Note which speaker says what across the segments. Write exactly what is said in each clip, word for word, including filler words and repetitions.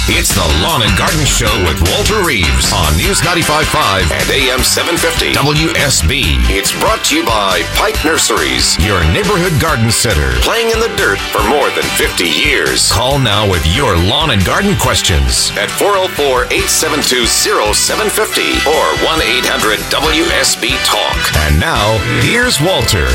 Speaker 1: It's the Lawn and Garden Show with Walter Reeves on News ninety-five point five and A M seven fifty W S B. It's brought to you by Pike Nurseries, your neighborhood garden center, playing in the dirt for more than fifty years. Call now with your lawn and garden questions at four oh four, eight seven two, oh seven five oh or one eight hundred W S B Talk. And now, here's Walter.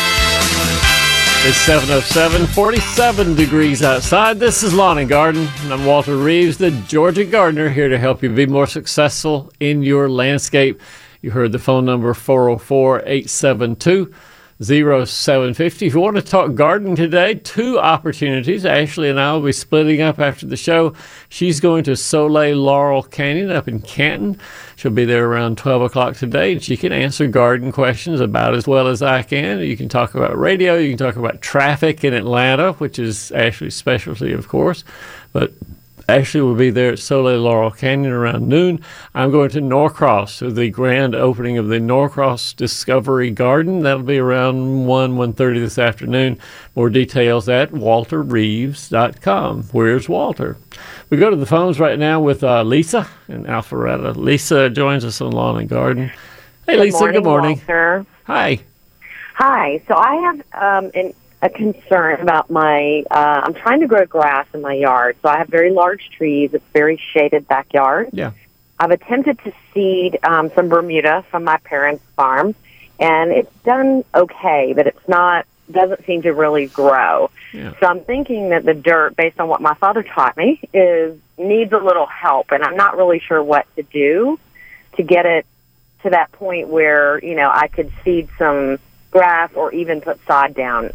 Speaker 2: It's seven oh seven, forty-seven degrees outside. This is Lawn and Garden, and I'm Walter Reeves, the Georgia gardener, here to help you be more successful in your landscape. You heard the phone number four oh four, eight seven two, oh seven five oh. If you want to talk gardening today, two opportunities. Ashley and I will be splitting up after the show. She's going to Soleil Laurel Canyon up in Canton. She'll be there around twelve o'clock today, and she can answer garden questions about as well as I can. You can talk about radio. You can talk about traffic in Atlanta, which is Ashley's specialty, of course. But Ashley will be there at Soleil Laurel Canyon around noon. I'm going to Norcross to the grand opening of the Norcross Discovery Garden. That'll be around one, one thirty this afternoon. More details at walter reeves dot com. Where's Walter? We go to the phones right now with uh, Lisa in Alpharetta. Lisa joins us on Lawn and Garden. Hey,
Speaker 3: good
Speaker 2: Lisa,
Speaker 3: morning,
Speaker 2: good morning.
Speaker 3: Walter.
Speaker 2: Hi.
Speaker 3: Hi. So I have um, an, a concern about my, uh, I'm trying to grow grass in my yard. So I have very large trees. It's a very shaded backyard.
Speaker 2: Yeah.
Speaker 3: I've attempted to seed um, some Bermuda from my parents' farm, and it's done okay, but it's not, doesn't seem to really grow.
Speaker 2: Yeah.
Speaker 3: So I'm thinking that the dirt, based on what my father taught me, is needs a little help, and I'm not really sure what to do to get it to that point where, you know, I could seed some grass or even put sod down.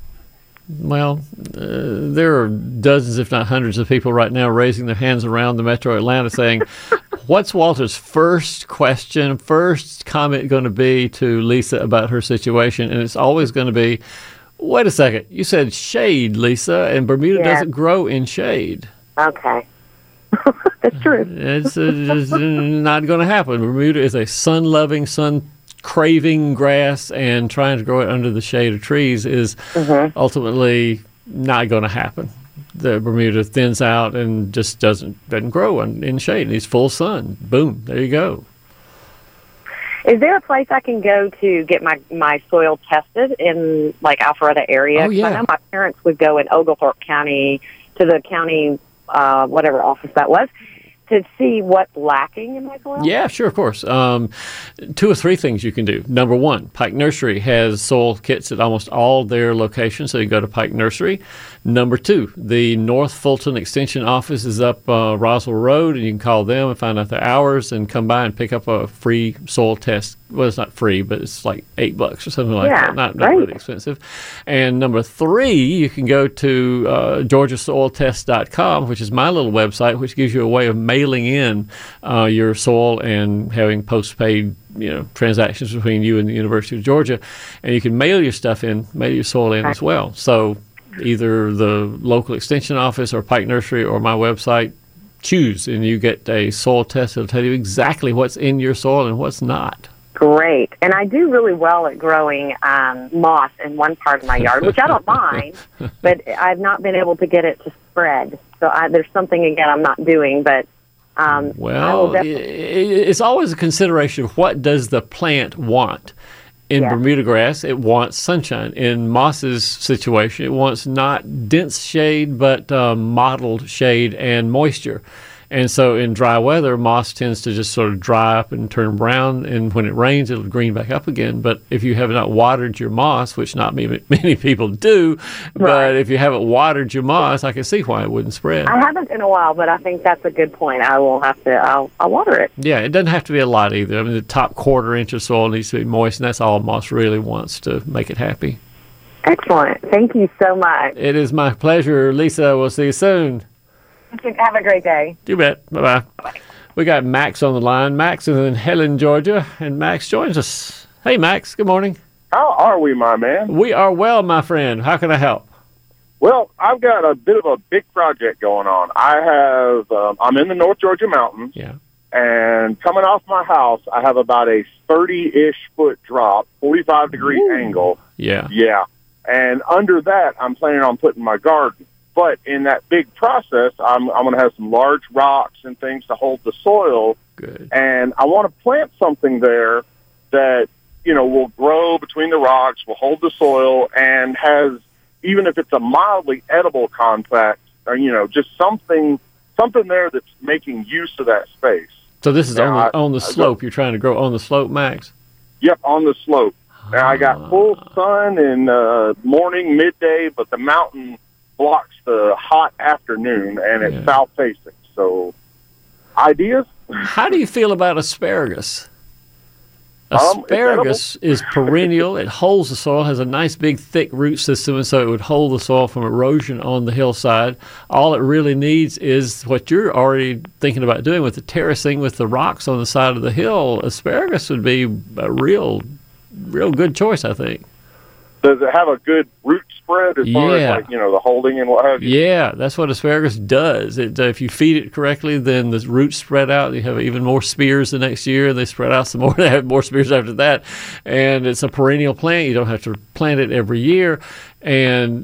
Speaker 2: Well, uh, there are dozens, if not hundreds, of people right now raising their hands around the metro Atlanta saying, what's Walter's first question, first comment going to be to Lisa about her situation? And it's always going to be, wait a second, you said shade, Lisa, and Bermuda
Speaker 3: Yeah.
Speaker 2: doesn't grow in shade.
Speaker 3: Okay. That's true.
Speaker 2: It's, uh, it's not going to happen. Bermuda is a sun-loving, sun-craving grass, and trying to grow it under the shade of trees is
Speaker 3: Mm-hmm.
Speaker 2: ultimately not going to happen. The Bermuda thins out and just doesn't doesn't grow in, in shade. It needs full sun. Boom, there you go.
Speaker 3: Is there a place I can go to get my, my soil tested in, like, Alpharetta area?
Speaker 2: Oh,
Speaker 3: 'Cause
Speaker 2: yeah.
Speaker 3: I know my parents would go in Oglethorpe County to the county, uh, whatever office that was, to see what's lacking in my soil?
Speaker 2: Yeah, sure, of course. Um, two or three things you can do. Number one, Pike Nursery has soil kits at almost all their locations, so you go to Pike Nursery. Number two, the North Fulton Extension office is up uh, Roswell Road, and you can call them and find out their hours and come by and pick up a free soil test. Well, it's not free, but it's like eight bucks or something like
Speaker 3: Yeah,
Speaker 2: that. Not, not
Speaker 3: right.
Speaker 2: really expensive. And number three, you can go to uh, georgia soil test dot com, which is my little website, which gives you a way of mailing in uh, your soil and having postpaid, you know, transactions between you and the University of Georgia. And you can mail your stuff in, mail your soil in as well. So either the local extension office or Pike Nursery or my website, choose, and you get a soil test that'll tell you exactly what's in your soil and what's not.
Speaker 3: Great. And I do really well at growing um, moss in one part of my yard, which I don't mind, but I've not been able to get it to spread. So I, there's something, again, I'm not doing, but um, I will
Speaker 2: Well, i-
Speaker 3: definitely...
Speaker 2: it's always a consideration of what does the plant want. In
Speaker 3: Yeah.
Speaker 2: Bermuda grass, it wants sunshine. In moss's situation, it wants not dense shade, but uh, mottled shade and moisture. And so in dry weather, moss tends to just sort of dry up and turn brown, and when it rains, it'll green back up again. But if you have not watered your moss, which not many, many people do,
Speaker 3: Right.
Speaker 2: but if you haven't watered your moss, I can see why it wouldn't spread.
Speaker 3: I haven't in a while, but I think that's a good point. I will have to, I'll, I'll water it.
Speaker 2: Yeah, it doesn't have to be a lot either. I mean, the top quarter inch of soil needs to be moist, and that's all moss really wants to make it happy.
Speaker 3: Excellent. Thank you so much.
Speaker 2: It is my pleasure. Lisa, we'll see you soon.
Speaker 3: Have a great day.
Speaker 2: You bet. Bye-bye. We got Max on the line. Max is in Helen, Georgia, and Max joins us. Hey, Max. Good morning.
Speaker 4: How are we, my man?
Speaker 2: We are well, my friend. How can I help?
Speaker 4: Well, I've got a bit of a big project going on. I have, um, I'm in the North Georgia mountains,
Speaker 2: Yeah.
Speaker 4: and coming off my house, I have about a thirty-ish foot drop, forty-five degree
Speaker 2: Ooh.
Speaker 4: angle.
Speaker 2: Yeah.
Speaker 4: Yeah. And under that, I'm planning on putting my garden. But in that big process, I'm, I'm going to have some large rocks and things to hold the soil.
Speaker 2: Good.
Speaker 4: And I want to plant something there that, you know, will grow between the rocks, will hold the soil, and has, even if it's a mildly edible contact, or, you know, just something something there that's making use of that space.
Speaker 2: So this is
Speaker 4: now,
Speaker 2: on the, on the
Speaker 4: I,
Speaker 2: slope.
Speaker 4: I,
Speaker 2: You're trying to grow on the slope, Max?
Speaker 4: Yep, on the slope. Now, I got full sun in uh, morning, midday, but the mountain blocks the hot afternoon, and it's
Speaker 2: Yeah.
Speaker 4: south-facing. So, ideas?
Speaker 2: How do you feel about asparagus?
Speaker 4: Um, it's
Speaker 2: Asparagus is perennial. It holds the soil, has a nice big thick root system, and so it would hold the soil from erosion on the hillside. All it really needs is what you're already thinking about doing with the terracing with the rocks on the side of the hill. Asparagus would be a real, real good choice, I think.
Speaker 4: Does it have a good root spread as far
Speaker 2: Yeah.
Speaker 4: as, like, you know, the holding and what have you?
Speaker 2: Yeah, that's what asparagus does. It, uh, if you feed it correctly, then the roots spread out. You have even more spears the next year. They spread out some more. They have more spears after that. And it's a perennial plant. You don't have to plant it every year. And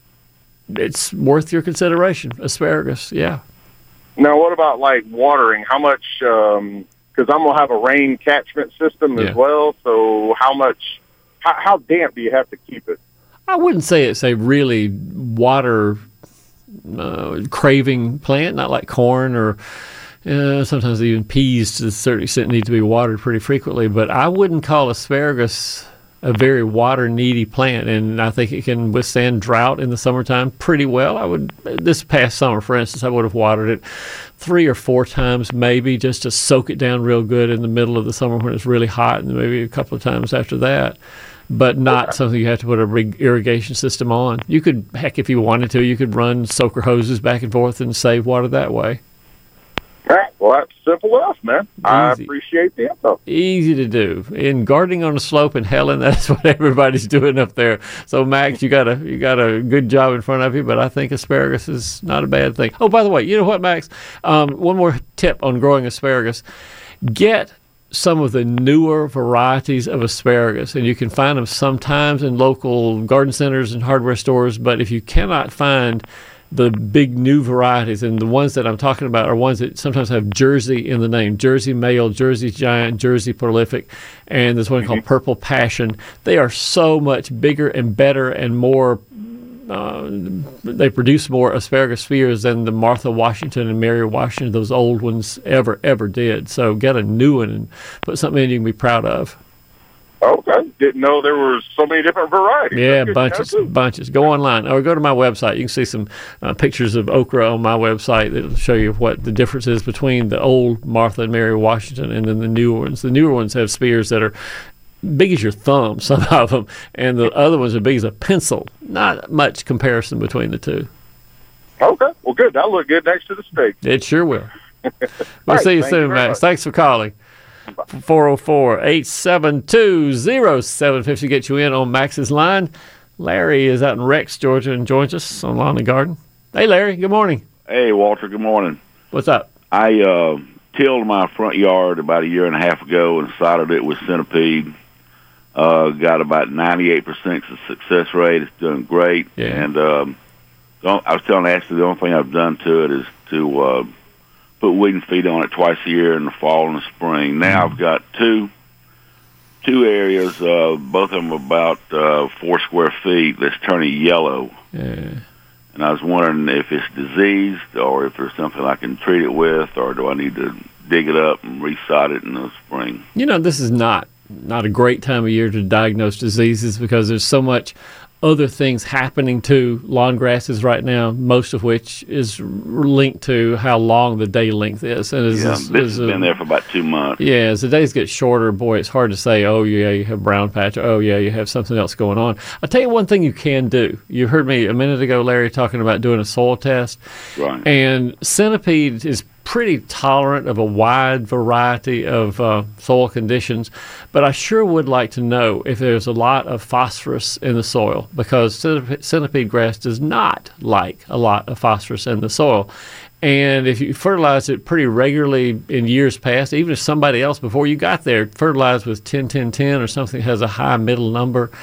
Speaker 2: it's worth your consideration, asparagus. Yeah.
Speaker 4: Now, what about, like, watering? How much, um, because I'm going to have a rain catchment system as
Speaker 2: Yeah.
Speaker 4: well, so how much, how, how damp do you have to keep it?
Speaker 2: I wouldn't say it's a really water uh, craving plant, not like corn or uh, sometimes even peas to a certain extent need to be watered pretty frequently. But I wouldn't call asparagus a very water needy plant, and I think it can withstand drought in the summertime pretty well. I would this past summer, for instance, I would have watered it three or four times maybe just to soak it down real good in the middle of the summer when it's really hot, and maybe a couple of times after that. But not okay. something you have to put a big irrigation system on. You could, heck, if you wanted to, you could run soaker hoses back and forth and save water that way.
Speaker 4: All right. Well, that's simple enough, man. Easy. I appreciate the info.
Speaker 2: Easy to do. In gardening on a slope in Helen, that's what everybody's doing up there. So, Max, you got a you got a good job in front of you, but I think asparagus is not a bad thing. Oh, by the way, you know what, Max? Um, one more tip on growing asparagus. Get some of the newer varieties of asparagus, and you can find them sometimes in local garden centers and hardware stores, but if you cannot find the big new varieties, and the ones that I'm talking about are ones that sometimes have Jersey in the name, Jersey Male, Jersey Giant, Jersey Prolific, and there's one mm-hmm. called Purple Passion. They are so much bigger and better and more Uh, they produce more asparagus spheres than the Martha Washington and Mary Washington, those old ones, ever, ever did. So get a new one and put something in you can be proud of.
Speaker 4: Okay. Didn't know there were so many different varieties.
Speaker 2: Yeah, bunches, bunches. Go online or go to my website. You can see some uh, pictures of okra on my website that will show you what the difference is between the old Martha and Mary Washington and then the newer ones. The newer ones have spears that are big as your thumb, some of them, and the other ones are big as a pencil. Not much comparison between the two.
Speaker 4: Okay. Well, good. That'll look good next to the steak.
Speaker 2: It sure will. We'll
Speaker 4: right,
Speaker 2: see you
Speaker 4: soon,
Speaker 2: soon, Max.
Speaker 4: much.
Speaker 2: Thanks for calling. four oh four, eight seven two, oh seven five oh get you in on Max's line. Larry is out in Rex, Georgia, and joins us on Lawn and Garden. Hey, Larry. Good morning.
Speaker 5: Hey, Walter. Good morning.
Speaker 2: What's up?
Speaker 5: I uh, tilled my front yard about a year and a half ago and sodded it with centipede. Uh, got about ninety-eight percent success rate. It's doing great.
Speaker 2: Yeah.
Speaker 5: And um, don't, I was telling Ashley the only thing I've done to it is to uh, put weed and feed on it twice a year in the fall and the spring. Now mm-hmm. I've got two two areas, uh, both of them about uh, four square feet, that's turning yellow.
Speaker 2: Yeah.
Speaker 5: And I was wondering if it's diseased or if there's something I can treat it with, or do I need to dig it up and resod it in the spring?
Speaker 2: You know, this is not not a great time of year to diagnose diseases because there's so much other things happening to lawn grasses right now, most of which is linked to how long the day length is. And as,
Speaker 5: yeah,
Speaker 2: as,
Speaker 5: this
Speaker 2: as
Speaker 5: has
Speaker 2: a,
Speaker 5: been there for about two months.
Speaker 2: Yeah, as the days get shorter, boy, it's hard to say, oh, yeah, you have brown patch, or, oh, yeah, you have something else going on. I'll tell you one thing you can do. You heard me a minute ago, Larry, talking about doing a soil test.
Speaker 5: Right.
Speaker 2: And centipede is pretty tolerant of a wide variety of uh, soil conditions, but I sure would like to know if there's a lot of phosphorus in the soil, because centipede, centipede grass does not like a lot of phosphorus in the soil. And if you fertilize it pretty regularly in years past, even if somebody else before you got there fertilized with ten ten ten or something that has a high middle number,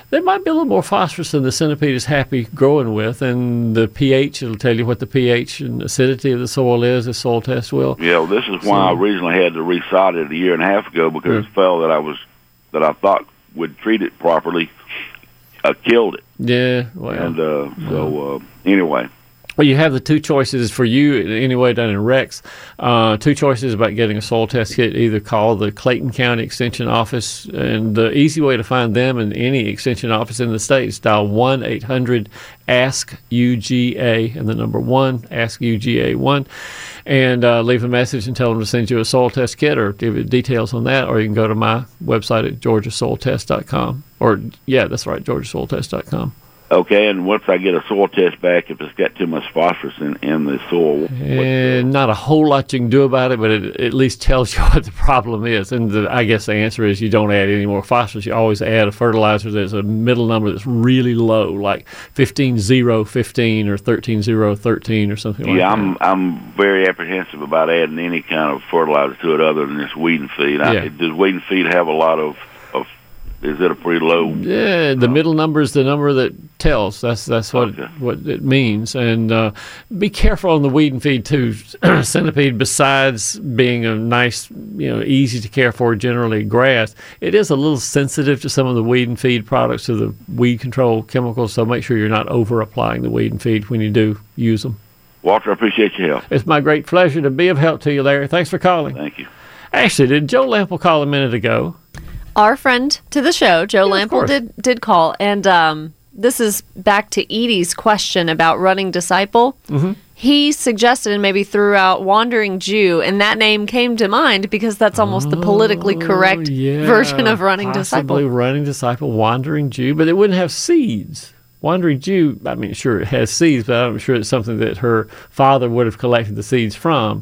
Speaker 2: there might be a little more phosphorus than the centipede is happy growing with, and the pH, it'll tell you what the pH and acidity of the soil is, the soil test will.
Speaker 5: Yeah, well, this is why so, I originally had to resod it a year and a half ago, because
Speaker 2: yeah.
Speaker 5: it fell that I was, that I thought would treat it properly, uh, killed it.
Speaker 2: Yeah, well.
Speaker 5: And uh, so, uh, anyway.
Speaker 2: Well, you have the two choices for you anyway down in Rex. Uh, two choices about getting a soil test kit. Either call the Clayton County Extension Office, and the easy way to find them in any extension office in the state is dial one eight hundred ask U G A and the number one, ask U G A one, and uh, leave a message and tell them to send you a soil test kit or give you details on that, or you can go to my website at georgia soil test dot com. Or, yeah, that's right, georgia soil test dot com.
Speaker 5: Okay, and once I get a soil test back, if it's got too much phosphorus in, in the soil,
Speaker 2: and not a whole lot you can do about it, but it, it at least tells you what the problem is. And the, I guess the answer is you don't add any more phosphorus. You always add a fertilizer that's a middle number that's really low, like fifteen zero fifteen or thirteen zero thirteen or something like
Speaker 5: yeah,
Speaker 2: that.
Speaker 5: Yeah, I'm I'm very apprehensive about adding any kind of fertilizer to it other than this weed and feed. I,
Speaker 2: Yeah.
Speaker 5: Does weed and feed have a lot of, of is it a pretty low?
Speaker 2: Yeah, the uh, middle number is the number that tells. That's that's what
Speaker 5: okay.
Speaker 2: what it means. And uh, be careful on the weed and feed too. Centipede, besides being a nice, you know, easy to care for, generally grass, it is a little sensitive to some of the weed and feed products, to the weed control chemicals. So make sure you're not over applying the weed and feed when you do use them.
Speaker 5: Walter, I appreciate your help.
Speaker 2: It's my great pleasure to be of help to you, Larry. Thanks for calling.
Speaker 5: Thank you.
Speaker 2: Actually, did Joe Lample call a minute ago?
Speaker 6: Our friend to the show, Joe
Speaker 2: Yeah, of
Speaker 6: Lample,
Speaker 2: course.
Speaker 6: did did call, and um, this is back to Edie's question about running disciple.
Speaker 2: Mm-hmm.
Speaker 6: He suggested and maybe threw out Wandering Jew, and that name came to mind because that's almost the politically correct
Speaker 2: Oh, yeah,
Speaker 6: version of running
Speaker 2: possibly
Speaker 6: disciple.
Speaker 2: running disciple, Wandering Jew, but it wouldn't have seeds. Wandering Jew, I mean, sure, it has seeds, but I'm sure it's something that her father would have collected the seeds from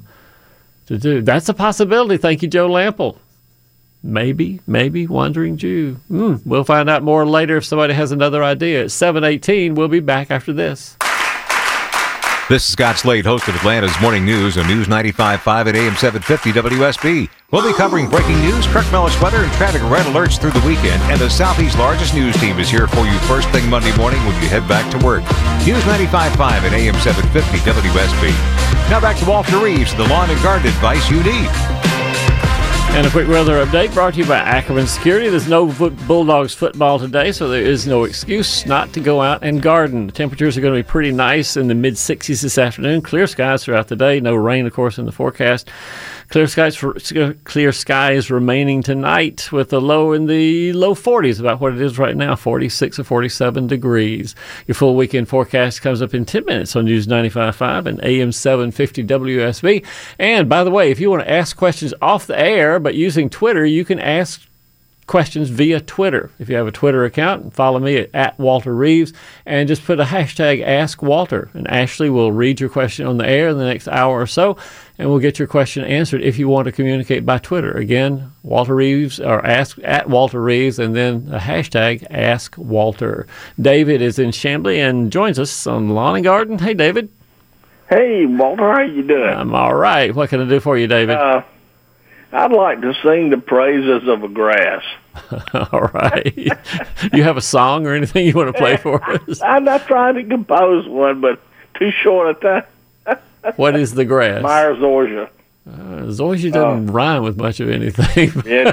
Speaker 2: to do. That's a possibility. Thank you, Joe Lample. Maybe, maybe Wandering Jew. Mm, we'll find out more later if somebody has another idea. It's seven eighteen. We'll be back after this.
Speaker 7: This is Scott Slade, host of Atlanta's Morning News on News ninety-five point five at A M seven fifty W S B. We'll be covering breaking news, Kirk Mellish weather, and traffic red alerts through the weekend. And the Southeast's largest news team is here for you first thing Monday morning when you head back to work. News ninety-five point five at A M seven fifty W S B. Now back to Walter Reeves, the lawn and garden advice you need.
Speaker 2: And a quick weather update brought to you by Ackerman Security. There's no Bulldogs football today, so there is no excuse not to go out and garden. The temperatures are going to be pretty nice in the mid sixties this afternoon. Clear skies throughout the day. No rain, of course, in the forecast. Clear skies for clear skies remaining tonight with a low in the low forties, about what it is right now, forty-six or forty-seven degrees. Your full weekend forecast comes up in ten minutes on News ninety-five point five and A M seven fifty W S B. And by the way, if you want to ask questions off the air but using Twitter, you can ask questions via Twitter. If you have a Twitter account, follow me at, at Walter Reeves and just put a hashtag Ask Walter, and Ashley will read your question on the air in the next hour or so, and we'll get your question answered if you want to communicate by Twitter. Again, Walter Reeves, or ask at Walter Reeves, and then a hashtag Ask Walter. David is in Chambly and joins us on Lawn and Garden. Hey, David.
Speaker 8: Hey, Walter, how you doing?
Speaker 2: I'm all right. What can I do for you, David?
Speaker 8: Uh, I'd like to sing the praises of a grass.
Speaker 2: All right. You have a song or anything you want to play for us?
Speaker 8: I'm not trying to compose one, but too short a time.
Speaker 2: What is the grass?
Speaker 8: Meyer Zorja.
Speaker 2: Uh, Zorja doesn't uh, rhyme with much of anything.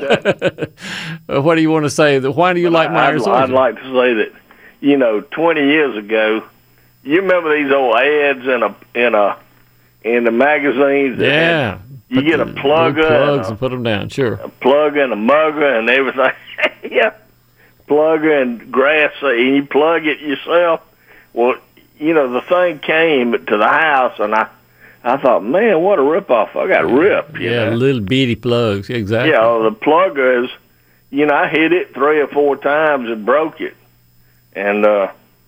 Speaker 8: Yeah.
Speaker 2: What do you want to say? Why do you like Meyer Zorja?
Speaker 8: I'd like to say that, you know, twenty years ago, you remember these old ads in a in a in the magazines?
Speaker 2: Yeah.
Speaker 8: You
Speaker 2: put
Speaker 8: get a plugger
Speaker 2: plugs and,
Speaker 8: and,
Speaker 2: and put them down, sure.
Speaker 8: A plug and a mugger and everything. Yeah, plugger and grass, and you plug it yourself. Well, you know, the thing came to the house, and I, I thought, man, what a ripoff! I got ripped. You
Speaker 2: yeah,
Speaker 8: know?
Speaker 2: Little bitty plugs, exactly.
Speaker 8: Yeah, well, the plugger is, you know, I hit it three or four times and broke it, and. uh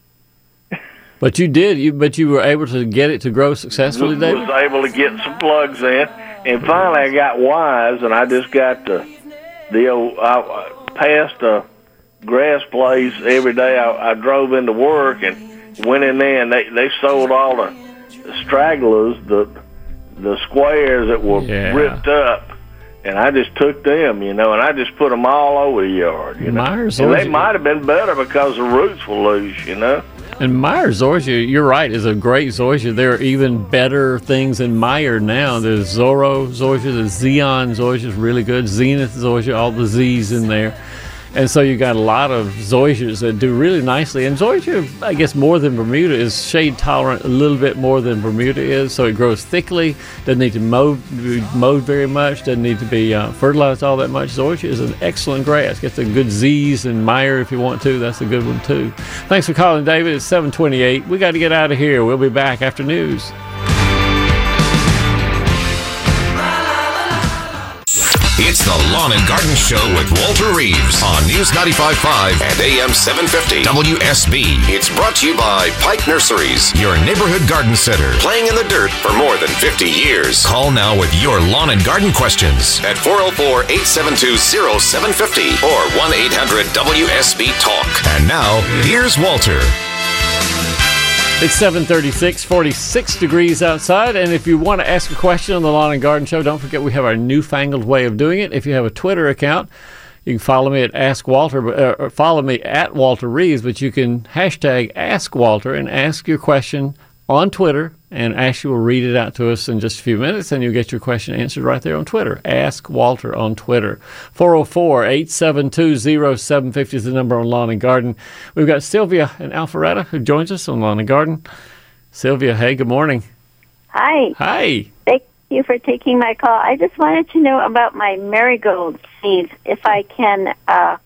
Speaker 2: But you did, you but you were able to get it to grow successfully, David?
Speaker 8: Was able to get some plugs in, and finally I got wise, and I just got the the old. I passed a grass place every day. I, I drove into work and went in there, and they they sold all the stragglers, the the squares that were
Speaker 2: yeah.
Speaker 8: ripped up, and I just took them, you know, and I just put them all over the yard, you know.
Speaker 2: Meyer
Speaker 8: And
Speaker 2: zoysia.
Speaker 8: they might have been better because the roots were loose, you know.
Speaker 2: And Meyer zoysia, you're right, is a great zoysia. There are even better things in Meyer now. There's Zorro zoysia, there's Xeon zoysia, is really good. Zenith zoysia, all the Z's in there. And so you got a lot of zoysias that do really nicely. And zoysia, I guess more than Bermuda, is shade tolerant a little bit more than Bermuda is. So it grows thickly, doesn't need to mow be mowed very much, doesn't need to be uh, fertilized all that much. Zoysia is an excellent grass. Get the good Z's and Meyer if you want to. That's a good one too. Thanks for calling, David. It's seven twenty-eight. We got to get out of here. We'll be back after news.
Speaker 1: It's the Lawn and Garden Show with Walter Reeves on News ninety-five point five and A M seven fifty W S B. It's brought to you by Pike Nurseries, your neighborhood garden center, playing in the dirt for more than fifty years. Call now with your lawn and garden questions at four oh four, eight seven two, oh seven five oh or one eight hundred W S B Talk. And now, here's Walter.
Speaker 2: It's seven thirty-six, forty-six degrees outside, and if you want to ask a question on the Lawn and Garden Show, don't forget we have our newfangled way of doing it. If you have a Twitter account, you can follow me at Ask Walter, uh, or follow me at Walter Reeves, but you can hashtag Ask Walter and ask your question on Twitter, and Ashley will read it out to us in just a few minutes, and you'll get your question answered right there on Twitter. Ask Walter on Twitter. four oh four, eight seven two, oh seven five oh is the number on Lawn and Garden. We've got Sylvia in Alpharetta who joins us on Lawn and Garden. Sylvia, hey, good morning.
Speaker 9: Hi.
Speaker 2: Hi.
Speaker 9: Thank you for taking my call. I just wanted to know about my marigold seeds. If I can, uh,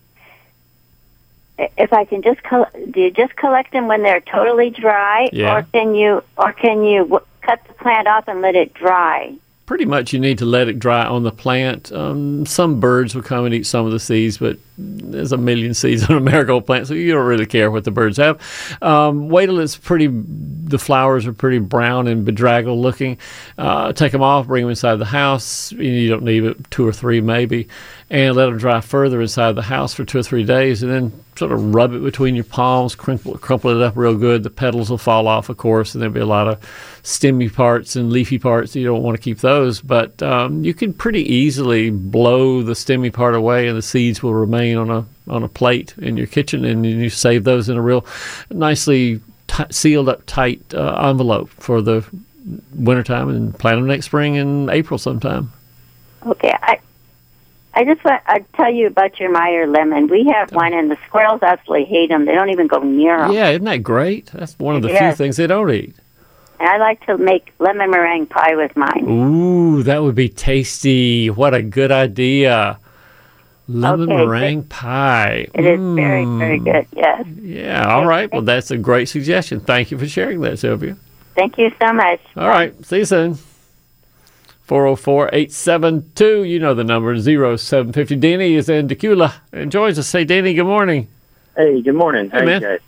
Speaker 9: if I can just col- do you just collect them when they're totally dry,
Speaker 2: Yeah.
Speaker 9: or can you, or can you w- cut the plant off and let it dry?
Speaker 2: Pretty much you need to let it dry on the plant. Um, some birds will come and eat some of the seeds, but there's a million seeds on a marigold plant, so you don't really care what the birds have. Um, wait till it's pretty, the flowers are pretty brown and bedraggled looking. Uh, take them off, bring them inside the house. You don't need it, two or three maybe, and let them dry further inside the house for two or three days, and then sort of rub it between your palms, crumple, crumple it up real good. The petals will fall off, of course, and there'll be a lot of stemmy parts and leafy parts. You don't want to keep those, but um, you can pretty easily blow the stemmy part away, and the seeds will remain on a on a plate in your kitchen, and you save those in a real nicely t- sealed up tight uh, envelope for the wintertime, and plant them next spring in April sometime.
Speaker 9: Okay, I I just want to tell you about your Meyer lemon. We have one, and the squirrels absolutely hate them. They don't even go near them.
Speaker 2: Yeah, isn't that great? That's one of the
Speaker 9: Yes.
Speaker 2: few things they don't eat.
Speaker 9: And I like to make lemon meringue pie with mine.
Speaker 2: Ooh, that would be tasty. What a good idea. Lemon
Speaker 9: Okay,
Speaker 2: meringue pie.
Speaker 9: It is very, very
Speaker 2: Mm.
Speaker 9: good, yes.
Speaker 2: Yeah, all right. Well, that's a great suggestion. Thank you for sharing that, Sylvia.
Speaker 9: Thank you so much.
Speaker 2: All right. See you soon. four oh four, eight seven two, you know the number, oh seven five oh. Denny is in Decula and joins us. Say, Denny, good morning.
Speaker 10: Hey, good morning.
Speaker 2: Hey,
Speaker 10: How
Speaker 2: man.
Speaker 10: you guys?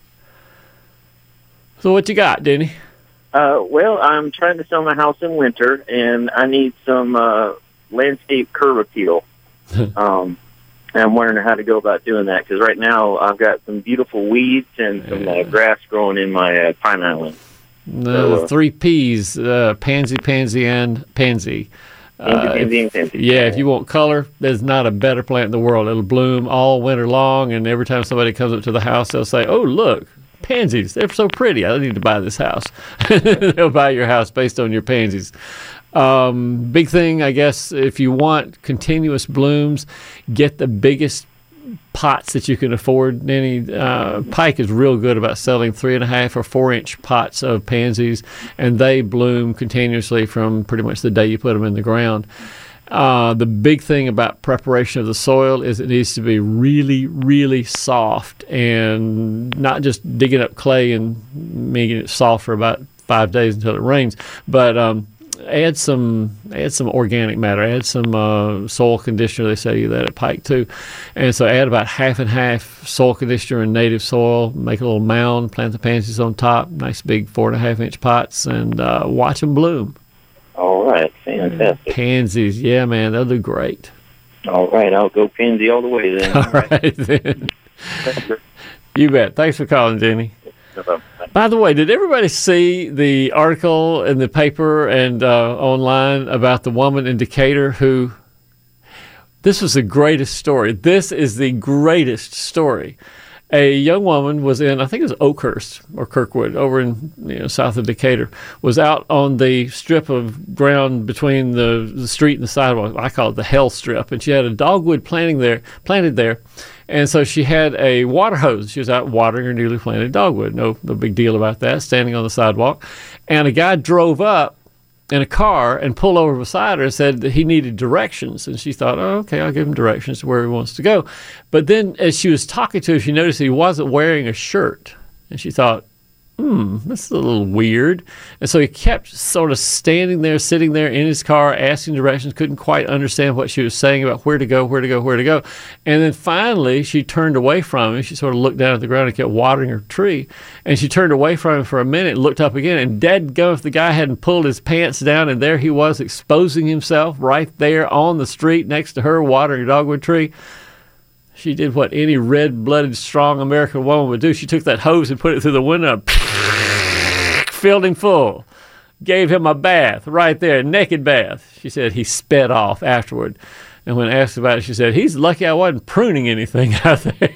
Speaker 2: So what you got, Denny?
Speaker 10: Uh, well, I'm trying to sell my house in winter, and I need some uh, landscape curb appeal. um, and I'm wondering how to go about doing that, because right now I've got some beautiful weeds and some uh, grass growing in my uh, Pine Island.
Speaker 2: The
Speaker 10: So, uh,
Speaker 2: three P's, uh, pansy, pansy, and pansy.
Speaker 10: Pansy,
Speaker 2: Uh,
Speaker 10: pansy,
Speaker 2: if-
Speaker 10: and pansy.
Speaker 2: Yeah, if you want color, there's not a better plant in the world. It'll bloom all winter long, and every time somebody comes up to the house, they'll say, oh, look, pansies. They're so pretty. I need to buy this house. They'll buy your house based on your pansies. Um, big thing, I guess, if you want continuous blooms, get the biggest pots that you can afford. Any uh, Pike is real good about selling three and a half or four inch pots of pansies, and they bloom continuously from pretty much the day you put them in the ground. Uh, the big thing about preparation of the soil is it needs to be really, really soft, and not just digging up clay and making it soft for about five days until it rains, but um, add some add some organic matter, add some uh, soil conditioner. They say that at Pike too, and so add about half and half soil conditioner and native soil. Make a little mound, plant the pansies on top, nice big four and a half inch pots, and uh, watch them bloom.
Speaker 10: All right, fantastic.
Speaker 2: Pansies, yeah, man, they'll do great.
Speaker 10: All right, I'll go pansy all the way then.
Speaker 2: All right, then. You bet. Thanks for calling, Jenny. By the way, did everybody see the article in the paper and uh, online about the woman in Decatur who This was the greatest story. This is the greatest story. A young woman was in, I think it was Oakhurst or Kirkwood, over in you know, south of Decatur, was out on the strip of ground between the, the street and the sidewalk. I call it the hell strip. And she had a dogwood planting there, planted there. And so she had a water hose. She was out watering her newly planted dogwood. No, no big deal about that, standing on the sidewalk. And a guy drove up in a car and pulled over beside her and said that he needed directions. And she thought, oh, okay, I'll give him directions to where he wants to go. But then as she was talking to him, she noticed he wasn't wearing a shirt. And she thought, hmm, this is a little weird. And so he kept sort of standing there, sitting there in his car, asking directions, couldn't quite understand what she was saying about where to go, where to go, where to go. And then finally she turned away from him. She sort of looked down at the ground and kept watering her tree. And she turned away from him for a minute, looked up again, and dadgum, if the guy hadn't pulled his pants down, and there he was exposing himself right there on the street next to her watering a dogwood tree. She did what any red-blooded, strong American woman would do. She took that hose and put it through the window, filled him full, gave him a bath right there, a naked bath. She said he sped off afterward. And when asked about it, she said, he's lucky I wasn't pruning anything out there.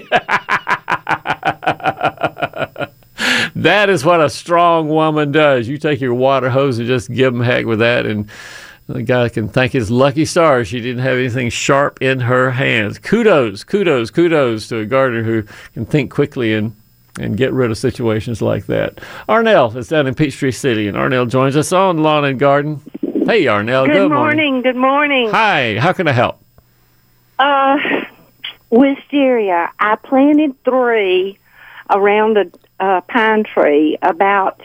Speaker 2: That is what a strong woman does. You take your water hose and just give him heck with that, and the guy can thank his lucky stars she didn't have anything sharp in her hands. Kudos, kudos, kudos to a gardener who can think quickly and, and get rid of situations like that. Arnell is down in Peachtree City, and Arnell joins us on Lawn and Garden. Hey, Arnell.
Speaker 11: Good,
Speaker 2: good
Speaker 11: morning.
Speaker 2: morning.
Speaker 11: Good morning.
Speaker 2: Hi. How can I help?
Speaker 11: Uh, wisteria. I planted three around a uh, pine tree about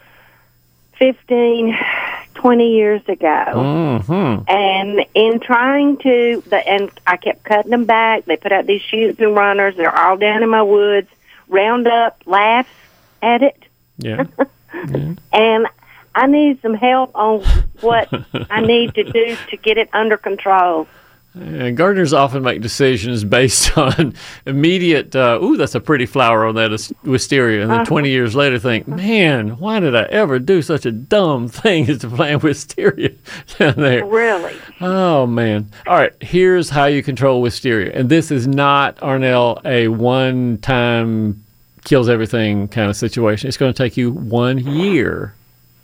Speaker 11: fifteen, twenty years ago.
Speaker 2: Mm-hmm.
Speaker 11: And in trying to, the, and I kept cutting them back. They put out these shoots and runners. They're all down in my woods. Roundup laughs at it.
Speaker 2: Yeah. yeah.
Speaker 11: And I need some help on what I need to do to get it under control.
Speaker 2: And gardeners often make decisions based on immediate, uh, ooh, that's a pretty flower on that wisteria. And then
Speaker 11: uh-huh.
Speaker 2: twenty years later think, man, why did I ever do such a dumb thing as to plant wisteria down there?
Speaker 11: Really?
Speaker 2: Oh, man. All right, here's how you control wisteria. And this is not, Arnell, a one-time kills everything kind of situation. It's going to take you one year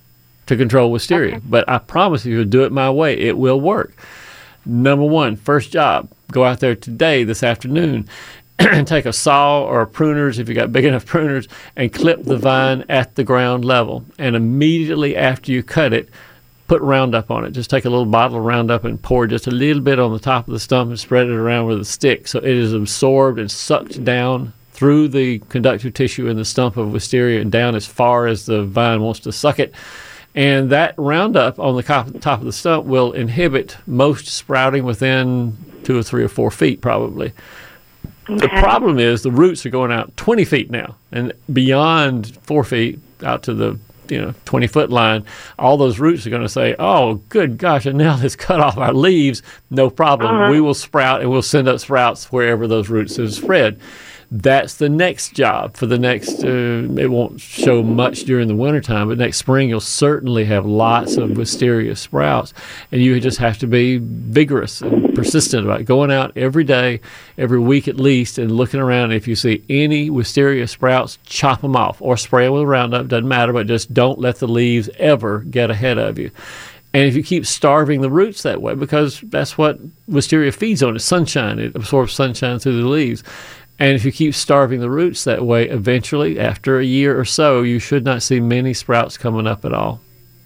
Speaker 2: to control wisteria.
Speaker 11: Okay.
Speaker 2: But I promise you, if you do it my way, it will work. Number one, first job, go out there today, this afternoon, and take a saw or a pruners, if you got big enough pruners, and clip the vine at the ground level. And immediately after you cut it, put Roundup on it. Just take a little bottle of Roundup and pour just a little bit on the top of the stump and spread it around with a stick so it is absorbed and sucked down through the conductive tissue in the stump of wisteria and down as far as the vine wants to suck it. And that Roundup on the top of the stump will inhibit most sprouting within two or three or four feet, probably. Okay. The problem is the roots are going out twenty feet now, and beyond four feet out to the you know twenty-foot line, all those roots are going to say, oh, good gosh, and now let's cut off our leaves. No problem. Uh-huh. We will sprout, and we'll send up sprouts wherever those roots have spread. That's the next job for the next, uh, it won't show much during the wintertime, but next spring you'll certainly have lots of wisteria sprouts. And you just have to be vigorous and persistent about going out every day, every week at least, and looking around. If you see any wisteria sprouts, chop them off or spray them with Roundup, doesn't matter, but just don't let the leaves ever get ahead of you. And if you keep starving the roots that way, because that's what wisteria feeds on, is sunshine. It absorbs sunshine through the leaves. And if you keep starving the roots that way, eventually, after a year or so, you should not see many sprouts coming up at all.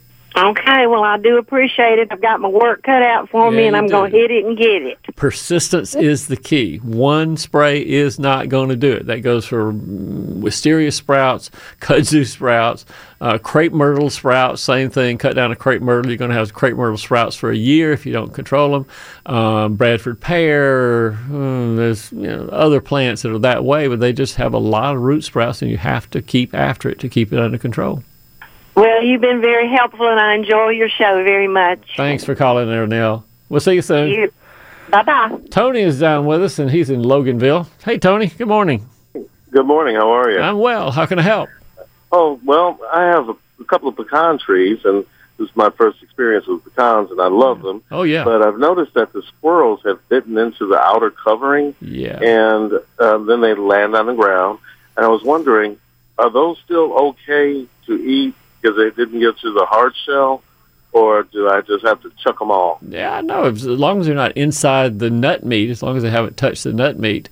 Speaker 11: Okay, well, I do appreciate it. I've got my work cut out for
Speaker 2: yeah,
Speaker 11: me, and I'm going to hit it and get it.
Speaker 2: Persistence is the key. One spray is not going to do it. That goes for wisteria sprouts, kudzu sprouts, uh, crepe myrtle sprouts, same thing. Cut down a crepe myrtle, you're going to have crepe myrtle sprouts for a year if you don't control them. Um, Bradford pear, um, there's you know, other plants that are that way, but they just have a lot of root sprouts, and you have to keep after it to keep it under control.
Speaker 11: Well, you've been very helpful, and I enjoy your show very much.
Speaker 2: Thanks for calling there, Nell. We'll see you soon.
Speaker 11: You. Bye-bye.
Speaker 2: Tony is down with us, and he's in Loganville. Hey, Tony. Good morning.
Speaker 12: Good morning. How are you?
Speaker 2: I'm well. How can I help?
Speaker 12: Oh, well, I have a, a couple of pecan trees, and this is my first experience with pecans, and I love them.
Speaker 2: Oh, yeah.
Speaker 12: But I've noticed that the squirrels have bitten into the outer covering,
Speaker 2: yeah.
Speaker 12: and uh, then they land on the ground. And I was wondering, are those still okay to eat because they didn't get to the hard shell, or do I just have to chuck them all?
Speaker 2: Yeah, no, as long as they're not inside the nut meat, as long as they haven't touched the nut meat,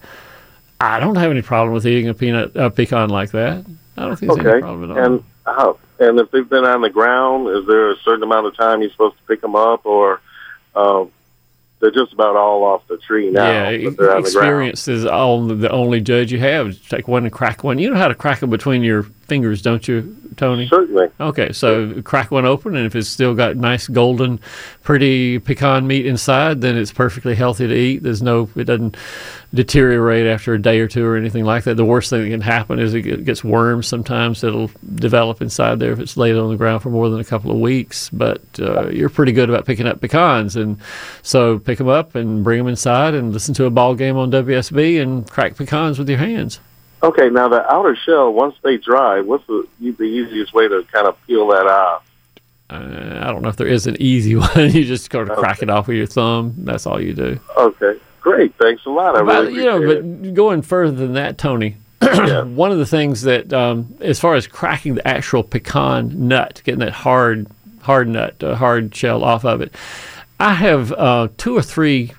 Speaker 2: I don't have any problem with eating a peanut a pecan like that. I don't think there's
Speaker 12: okay.
Speaker 2: any problem at all.
Speaker 12: And how? And if they've been on the ground, is there a certain amount of time you're supposed to pick them up, or uh, they're just about all off the tree now?
Speaker 2: Yeah,
Speaker 12: but they're on the ground?
Speaker 2: experience is all the only judge you have. Just take one and crack one. You know how to crack them between your fingers, don't you, Tony?
Speaker 12: Certainly.
Speaker 2: Okay, so crack one open, and if it's still got nice golden, pretty pecan meat inside, then it's perfectly healthy to eat. There's no, it doesn't deteriorate after a day or two or anything like that. The worst thing that can happen is it gets worms sometimes that'll develop inside there if it's laid on the ground for more than a couple of weeks. But uh, you're pretty good about picking up pecans, and so pick them up and bring them inside and listen to a ball game on W S B and crack pecans with your hands.
Speaker 12: Okay, now the outer shell, once they dry, what's the, the easiest way to kind of peel that off?
Speaker 2: Uh, I don't know if there is an easy one. You just sort of
Speaker 12: Okay.
Speaker 2: crack it off with your thumb. That's all you do.
Speaker 12: Okay, great. Thanks a lot. I
Speaker 2: But,
Speaker 12: really
Speaker 2: you know,
Speaker 12: appreciate
Speaker 2: but going further than that, Tony, one of the things that, um, as far as cracking the actual pecan nut, getting that hard, hard nut, uh, hard shell off of it, I have uh, two or three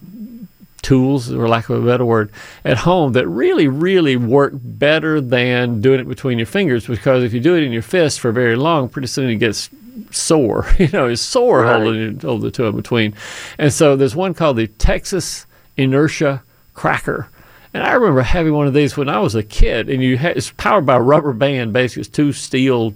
Speaker 2: tools, or lack of a better word, at home that really, really work better than doing it between your fingers, because if you do it in your fist for very long, pretty soon it gets sore. You know, it's sore
Speaker 12: Right.
Speaker 2: holding, holding the two in between. And so there's one called the Texas Inertia Cracker. And I remember having one of these when I was a kid, and you had, it's powered by a rubber band. Basically, it's two steel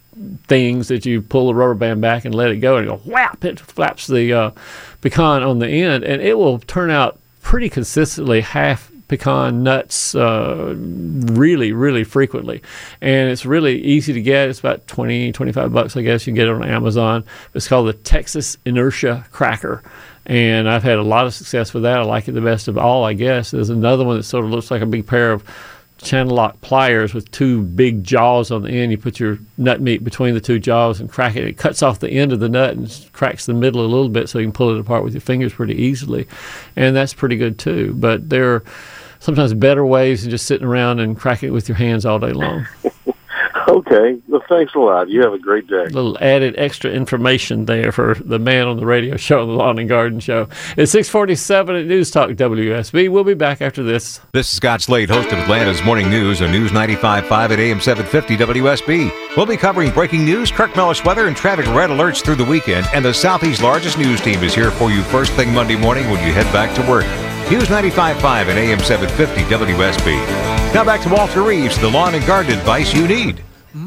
Speaker 2: things that you pull the rubber band back and let it go, and it go whap, it flaps the uh, pecan on the end, and it will turn out pretty consistently half pecan nuts uh, really, really frequently. And it's really easy to get. It's about twenty, twenty-five bucks, I guess. You can get it on Amazon. It's called the Texas Inertia Cracker. And I've had a lot of success with that. I like it the best of all, I guess. There's another one that sort of looks like a big pair of channel lock pliers with two big jaws on the end. You put your nut meat between the two jaws and crack it. It cuts off the end of the nut and cracks the middle a little bit so you can pull it apart with your fingers pretty easily. And that's pretty good too. But there are sometimes better ways than just sitting around and cracking it with your hands all day long.
Speaker 12: Okay. Well, thanks a lot. You have a great day.
Speaker 2: A little added extra information there for the man on the radio show, the Lawn and Garden Show. It's six forty-seven at News Talk W S B. We'll be back after this.
Speaker 7: This is Scott Slade, host of Atlanta's Morning News on News ninety-five point five at A M seven fifty W S B. We'll be covering breaking news, Kirk Mellish weather, and traffic red alerts through the weekend. And the Southeast's largest news team is here for you first thing Monday morning when you head back to work. News ninety-five point five at A M seven fifty W S B. Now back to Walter Reeves, the lawn and garden advice you need.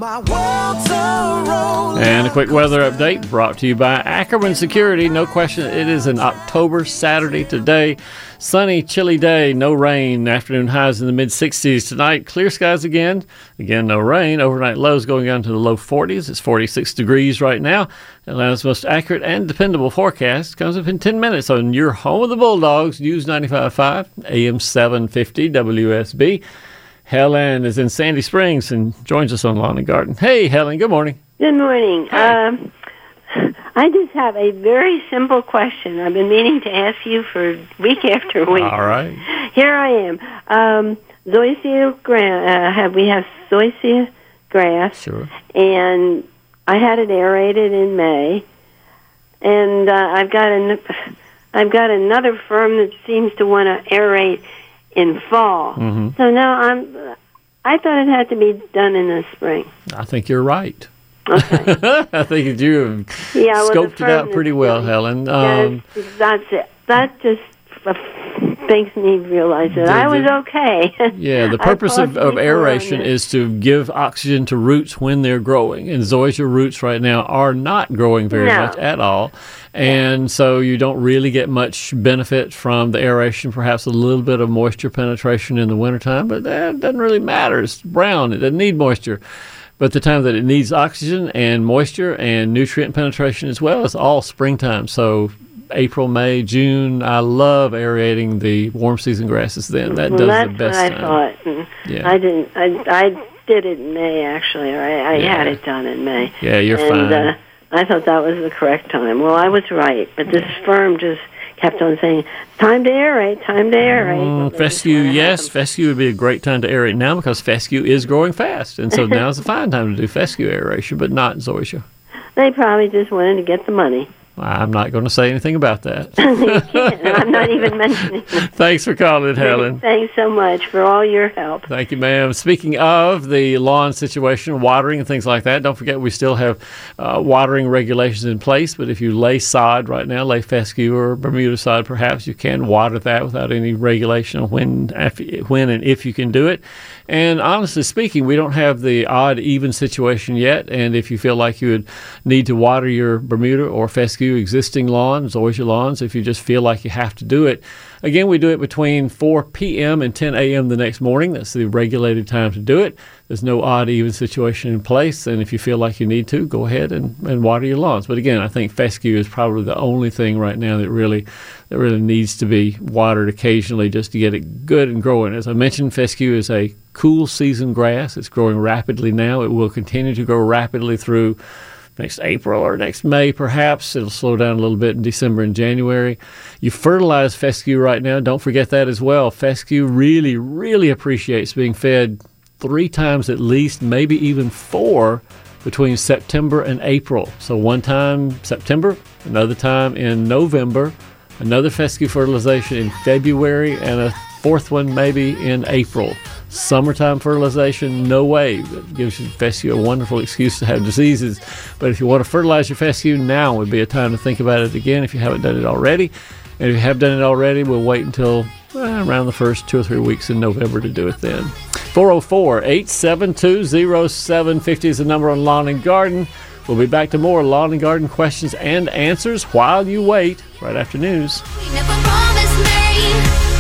Speaker 2: And a quick weather update brought to you by Ackerman Security. No question, it is an October Saturday today. Sunny, chilly day, no rain. Afternoon highs in the mid sixties tonight. Clear skies again. Again, no rain. Overnight lows going down to the low forties. It's forty-six degrees right now. Atlanta's most accurate and dependable forecast comes up in ten minutes on your home of the Bulldogs, News ninety-five point five, A M seven fifty W S B. Helen is in Sandy Springs and joins us on Lawn and Garden. Hey, Helen, good morning.
Speaker 11: Good morning. Um, I just have a very simple question. I've been meaning to ask you for week after week.
Speaker 2: All right.
Speaker 11: Here I am. Um, zoysia grass. Uh, have we have zoysia grass?
Speaker 2: Sure.
Speaker 11: And I had it aerated in May, and uh, I've got an I've got another firm that seems to want to aerate in fall.
Speaker 2: Mm-hmm.
Speaker 11: So now I'm. I thought it had to be done in the spring.
Speaker 2: I think you're right.
Speaker 11: Okay.
Speaker 2: I think you have
Speaker 11: Yeah, well, the
Speaker 2: scoped it
Speaker 11: firm
Speaker 2: out
Speaker 11: is
Speaker 2: pretty well,
Speaker 11: really-
Speaker 2: Helen.
Speaker 11: That's,
Speaker 2: Um,
Speaker 11: that's it. That just uh, makes me realize that
Speaker 2: The-
Speaker 11: I was
Speaker 2: the-
Speaker 11: okay.
Speaker 2: yeah, the
Speaker 11: I
Speaker 2: purpose of,
Speaker 11: paused
Speaker 2: of
Speaker 11: before
Speaker 2: aeration
Speaker 11: on this.
Speaker 2: is to give oxygen to roots when they're growing. And zoysia roots right now are not growing very
Speaker 11: No.
Speaker 2: much at all. And so you don't really get much benefit from the aeration, perhaps a little bit of moisture penetration in the wintertime, but that doesn't really matter. It's brown. It doesn't need moisture. But the time that it needs oxygen and moisture and nutrient penetration as well is all springtime. So April, May, June, I love aerating the warm season grasses then. That
Speaker 11: well,
Speaker 2: does
Speaker 11: that's
Speaker 2: the best
Speaker 11: what I
Speaker 2: time.
Speaker 11: thought. And
Speaker 2: Yeah.
Speaker 11: I didn't. I, I did it in May actually. Or I, I
Speaker 2: Yeah.
Speaker 11: had it done in May.
Speaker 2: Yeah, you're
Speaker 11: and,
Speaker 2: fine.
Speaker 11: Uh, I thought that was the correct time. Well, I was right, but this firm just kept on saying, time to aerate, time to aerate.
Speaker 2: Mm, fescue, yes, fescue would be a great time to aerate now because fescue is growing fast. And so now's a fine time to do fescue aeration, but not zoysia.
Speaker 11: They probably just wanted to get the money.
Speaker 2: I'm not going to say anything about that.
Speaker 11: You can't. I'm not even mentioning it.
Speaker 2: Thanks for calling, Helen.
Speaker 11: Thanks so much for all your help.
Speaker 2: Thank you, ma'am. Speaking of the lawn situation, watering and things like that, don't forget we still have uh, watering regulations in place, but if you lay sod right now, lay fescue or Bermuda sod perhaps, you can water that without any regulation on when, when and if you can do it. And honestly speaking, we don't have the odd even situation yet, and if you feel like you would need to water your Bermuda or fescue existing lawns, zoysia lawns, if you just feel like you have to do it, again, we do it between four p.m. and ten a.m. the next morning. That's the regulated time to do it. There's no odd even situation in place, and if you feel like you need to, go ahead and, and water your lawns. But again, I think fescue is probably the only thing right now that really that really needs to be watered occasionally just to get it good and growing. As I mentioned, fescue is a cool season grass. It's growing rapidly now. It will continue to grow rapidly through next April or next May, perhaps. It'll slow down a little bit in December and January. You fertilize fescue right now. Don't forget that as well. Fescue really, really appreciates being fed three times at least, maybe even four, between September and April. So one time September, another time in November, another fescue fertilization in February, and a fourth one maybe in April. Summertime fertilization, no way. It gives your fescue a wonderful excuse to have diseases. But if you want to fertilize your fescue, now would be a time to think about it again if you haven't done it already. And if you have done it already, we'll wait until well, around the first two or three weeks in November to do it then. four oh four, eight seven two, oh seven five oh is the number on Lawn and Garden. We'll be back to more Lawn and Garden questions and answers while you wait, right after news.
Speaker 13: We never promised me.